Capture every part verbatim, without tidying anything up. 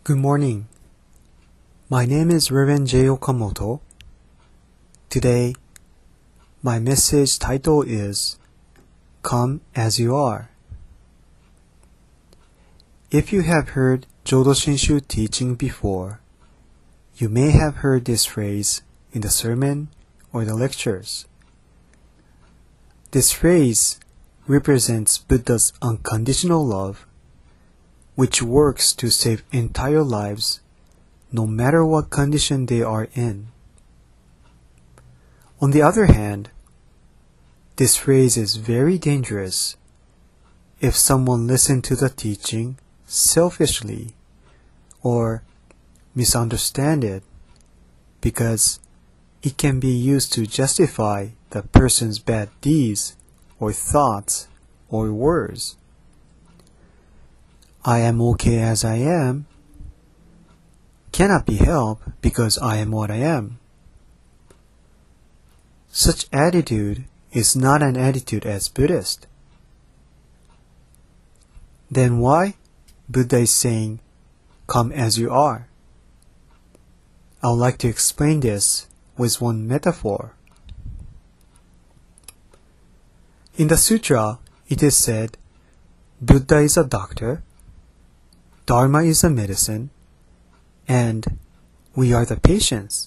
Good morning. My name is Reverend J. Okamoto. Today, my message title is Come as You Are. If you have heard Jodo Shinshu teaching before, you may have heard this phrase in the sermon or the lectures. This phrase represents Buddha's unconditional love, which works to save entire lives, no matter what condition they are in. On the other hand, this phrase is very dangerous if someone listens to the teaching selfishly or misunderstand it, because it can be used to justify the person's bad deeds or thoughts or words. I am okay as I am cannot be helped because I am what I am. Such attitude is not an attitude as Buddhist. Then why Buddha is saying, come as you are? I would like to explain this with one metaphor. In the sutra, it is said, Buddha is a doctor, Dharma is a medicine, and we are the patients.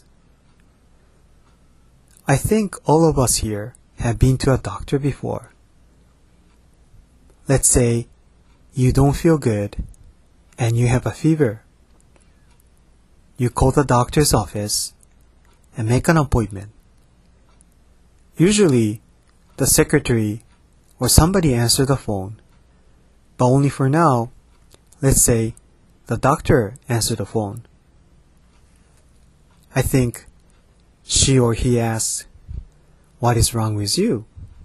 I think all of us here have been to a doctor before. Let's say you don't feel good and you have a fever. You call the doctor's office and make an appointment. Usually, the secretary or somebody answers the phone, but only for now, let's say the doctor answered the phone. I think she or he asks, what is wrong with you?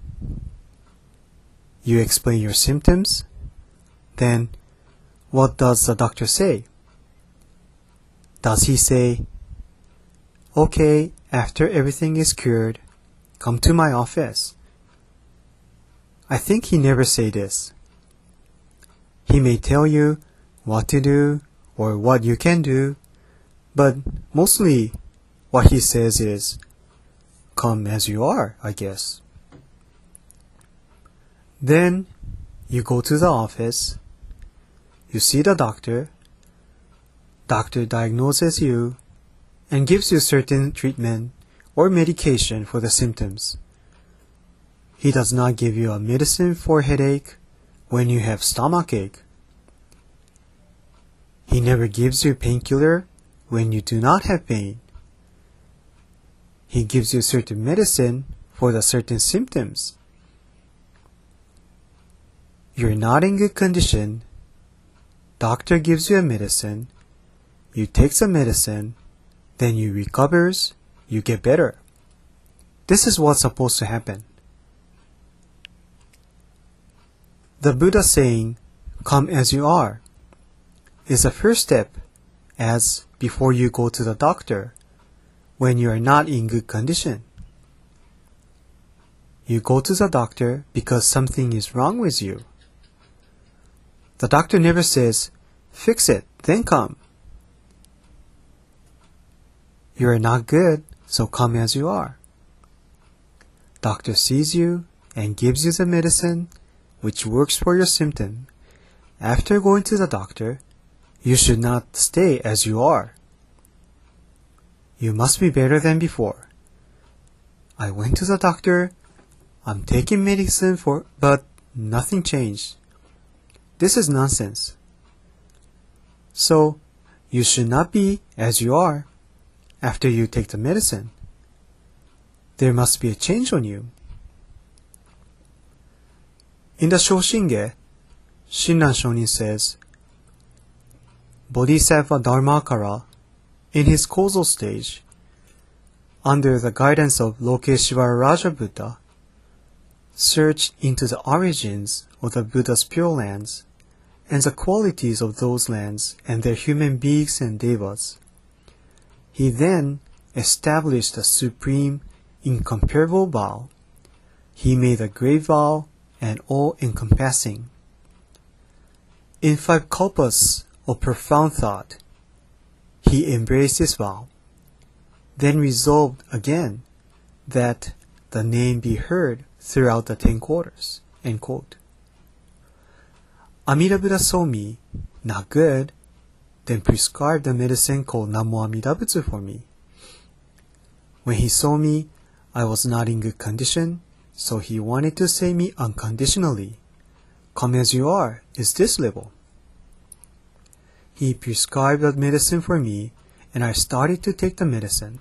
You explain your symptoms. Then, what does the doctor say? Does he say, okay, after everything is cured, come to my office? I think he never say this. He may tell you what to do or what you can do, but mostly what he says is, come as you are, I guess. Then you go to the office, you see the doctor, doctor diagnoses you and gives you certain treatment or medication for the symptoms. He does not give you a medicine for headache when you have stomachache. He never gives you painkiller when you do not have pain. He gives you certain medicine for the certain symptoms. You're not in good condition. Doctor gives you a medicine. You take the medicine. Then you recovers. You get better. This is what's supposed to happen. The Buddha saying, come as you are, is the first step as before you go to the doctor when you are not in good condition. You go to the doctor because something is wrong with you. The doctor never says, fix it, then come. You are not good, so come as you are. Doctor sees you and gives you the medicine which works for your symptom. After going to the doctor, you should not stay as you are. You must be better than before. I went to the doctor, I'm taking medicine for, but nothing changed. This is nonsense. So, you should not be as you are after you take the medicine. There must be a change on you. In the Shoshinge, Shinran Shonin says, Bodhisattva Dharmakara, in his causal stage, under the guidance of Lokeshvara Raja Buddha, searched into the origins of the Buddha's Pure Lands and the qualities of those lands and their human beings and devas. He then established a supreme, incomparable vow. He made a great vow and all-encompassing. In five kalpas of profound thought, he embraced his vow, then resolved again that the name be heard throughout the ten quarters. End quote. Amida Buddha saw me not good, then prescribed a medicine called Namo Amida Butsu for me. When he saw me, I was not in good condition, so he wanted to say me unconditionally. Come as you are is this level. He prescribed the medicine for me, and I started to take the medicine.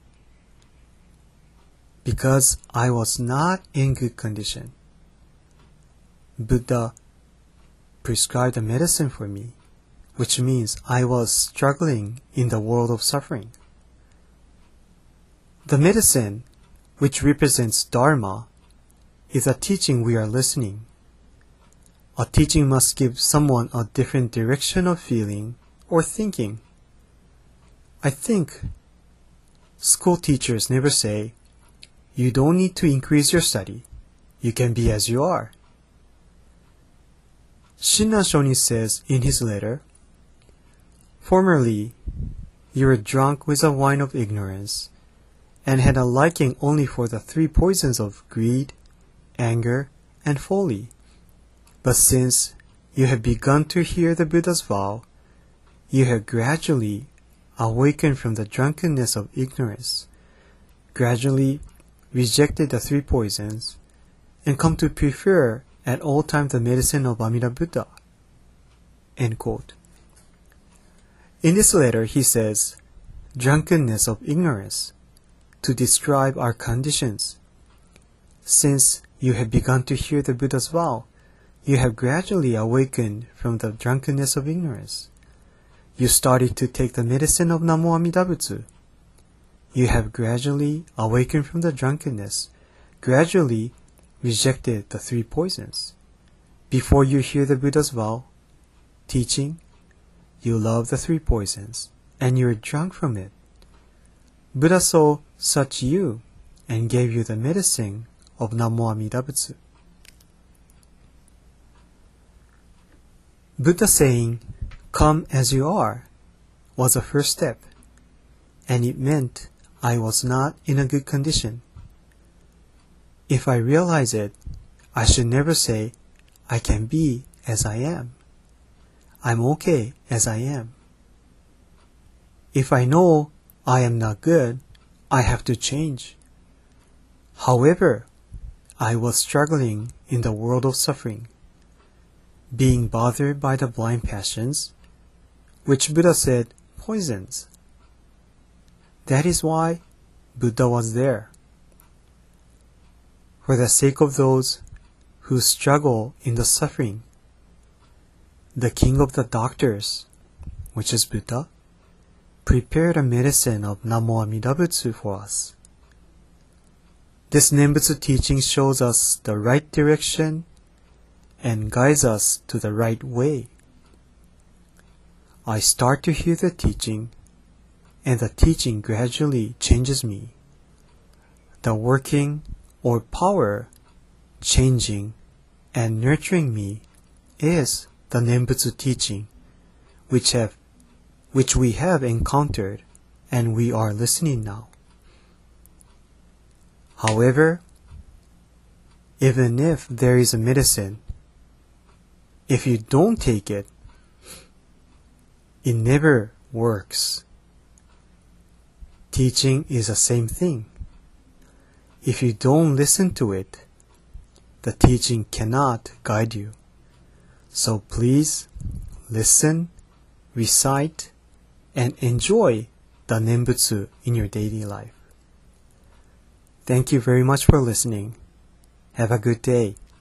Because I was not in good condition, Buddha prescribed the medicine for me, which means I was struggling in the world of suffering. The medicine, which represents Dharma, is a teaching we are listening. A teaching must give someone a different direction of feeling or thinking. I think school teachers never say, you don't need to increase your study. You can be as you are. Shinran Shonin says in his letter, formerly, you were drunk with the wine of ignorance and had a liking only for the three poisons of greed, anger, and folly. But since you have begun to hear the Buddha's vow, you have gradually awakened from the drunkenness of ignorance, gradually rejected the three poisons, and come to prefer at all times the medicine of Amida Buddha. End quote. In this letter, he says, drunkenness of ignorance, to describe our conditions. Since you have begun to hear the Buddha's vow, you have gradually awakened from the drunkenness of ignorance. You started to take the medicine of Namo Amida Butsu. You have gradually awakened from the drunkenness, gradually rejected the three poisons. Before you hear the Buddha's vow, teaching, you love the three poisons, and you are drunk from it. Buddha saw such you and gave you the medicine of Namo Amida Butsu. Buddha saying, come as you are, was a first step, and it meant I was not in a good condition. If I realize it, I should never say, I can be as I am. I'm okay as I am. If I know I am not good, I have to change. However, I was struggling in the world of suffering, being bothered by the blind passions, which Buddha said poisons. That is why Buddha was there. For the sake of those who struggle in the suffering, the king of the doctors, which is Buddha, prepared a medicine of Namo Amida Butsu for us. This Nembutsu teaching shows us the right direction and guides us to the right way. I start to hear the teaching, and the teaching gradually changes me. The working or power changing and nurturing me is the Nembutsu teaching, which have which we have encountered and we are listening now. However, even if there is a medicine, if you don't take it, it never works. Teaching is the same thing. If you don't listen to it, the teaching cannot guide you. So please listen, recite, and enjoy the Nembutsu in your daily life. Thank you very much for listening. Have a good day.